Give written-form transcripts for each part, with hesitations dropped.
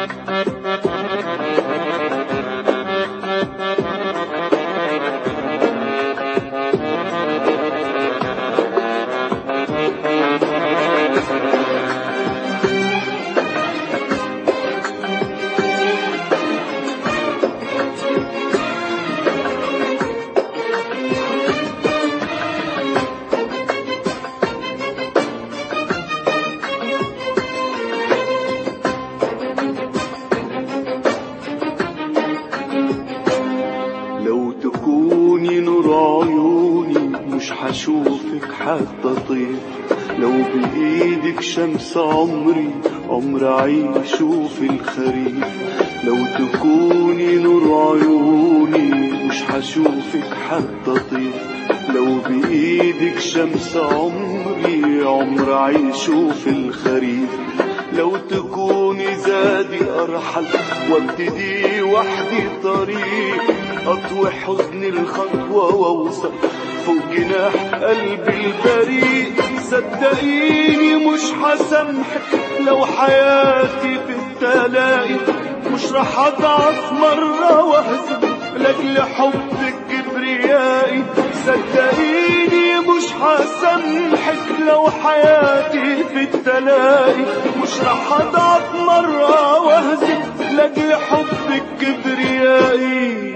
لو تكوني نور عيوني مش هشوفك حتى طير، لو بإيدك شمس عمري عمر عيشه في الخريف. لو تكوني نور عيوني مش هشوفك حتى طير، لو بإيدك شمس عمري عمر عيشه في الخريف. لو تكوني زادي أرحل وابتدي وحدي طريق، أطوي حزن الخطوة وأوصل فوق جناح قلبي البريء. صدقيني مش هسامحك لو حياتي في التلاقي، مش رح أضعف مرة وأهزم لأجل حبك كبريائي. صدقيني مش هسامحك لو حياتي في التلاقي، مش رح أضعف مرة وأهزم لأجل حبك كبريائي.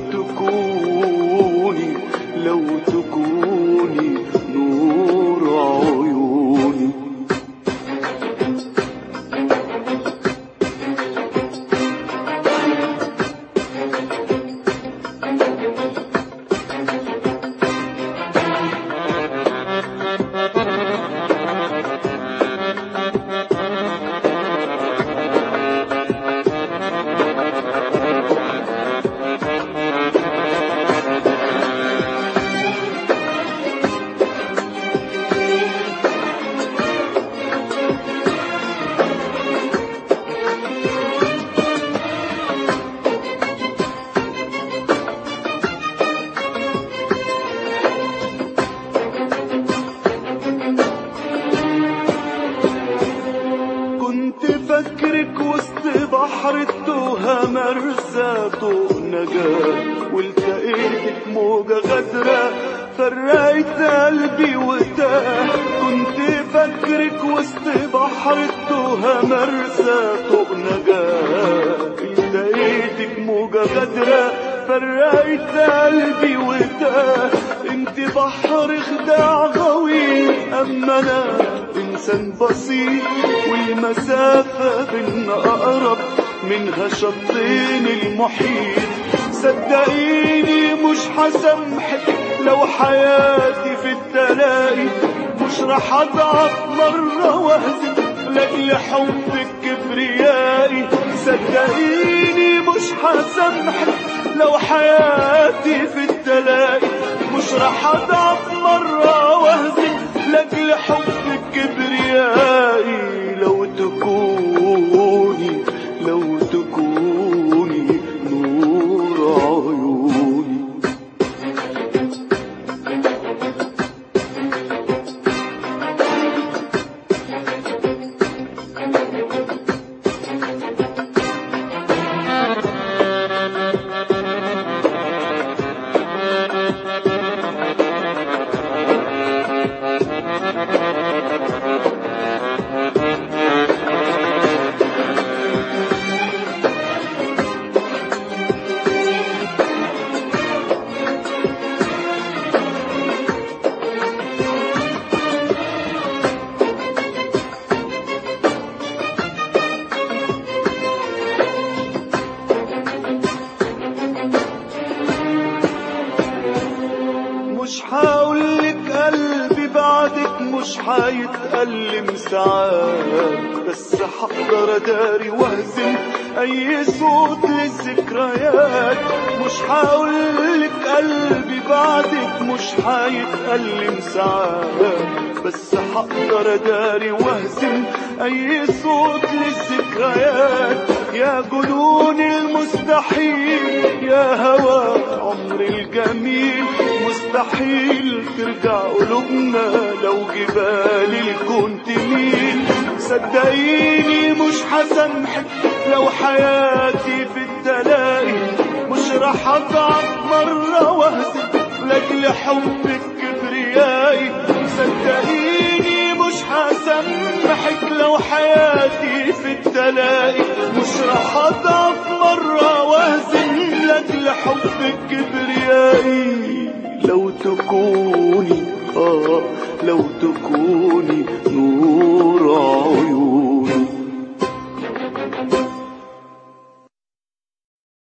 لو تكوني نور عيوني. فكرك وسط بحر التوهة مرسى طوق نجاة، والتقيتك موجة غدرة فرقت قلبي وتاه. كنت فكرك وسط بحر التوهة مرسى طوق نجاة، التقيتك موجة غدرة فرقت قلبي وتاه. انت بحر خداع غويط اما انا انسان بسيط، والمسافة بينا اقرب منها شطين المحيط. صدقيني مش هسامحك لو حياتي في التلاقي، مش رح اضعف مرة واهزم لاجل حبك كبريائي. صدقيني مش هسامحك لو حياتي في التلاقي، مش رح اضعف مرة واهزم لاجل حبك كبريائي. لو تكوني نور عيوني. مش هقولك قلبي بعدك مش هيتألم ساعات، بس هقدر اداري واهزم اي صوت للذكريات. مش هقولك قلبي بعدك مش هيتألم ساعات، بس هقدر اداري واهزم اي صوت للذكريات. يا جنون المستحيل يا هوى عمري الجميل، مستحيل ترجع قلوبنا لو جبال الكون تميل. صدقيني مش هسامحك لو حياتي في التلاقي مش راح اضعف مرة واهزم لاجل حبك كبريائي. صدقيني مش هسامحك لو حياتي في التلاقي مش راح اضعف مرة واهزم لاجل حبك كبريائي. لو تكوني لو تكوني نور عيوني